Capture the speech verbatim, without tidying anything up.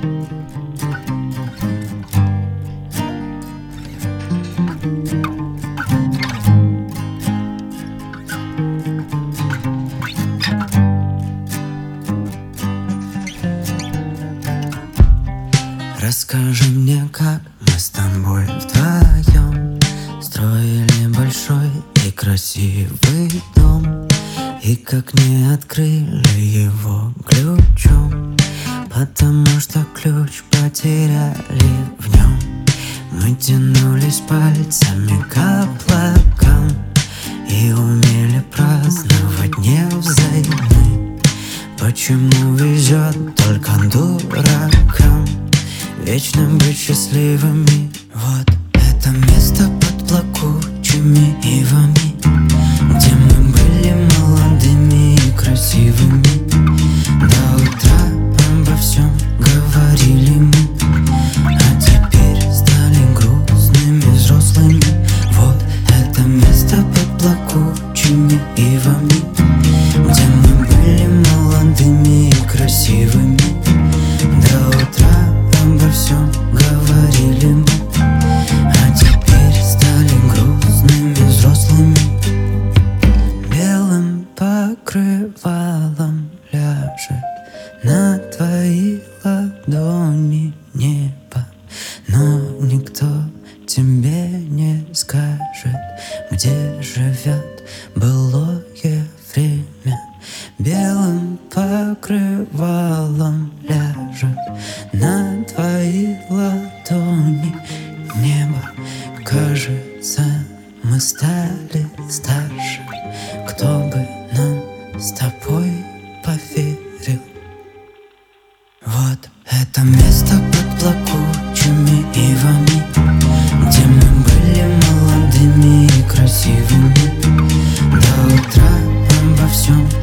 Расскажи мне, как мы с тобой вдвоем строили большой и красивый дом, и как не открыли его ключом, потому что ключ потеряли в нем. Мы тянулись пальцами к облакам и умели праздновать невзаимны. Почему везет только дуракам вечно быть счастливыми? Вот это место под плакучими ивами, где мы были молодыми и красивыми. До утра обо всем говорили мы, а теперь стали грустными взрослыми. Вот это место под плакучими ивами, где мы были молодыми и красивыми. До утра обо всем говорили мы, а теперь стали грустными взрослыми. Белым покрывалом ляжет на твои ладони небо, но никто тебе не скажет, где живет былое время. Белым покрывалом ляжет на твои ладони небо. Кажется, мы стали старше. Кто бы нам с тобой поверил? Вот это место под плакучими ивами, где мы были молодыми и красивыми. До утра обо всем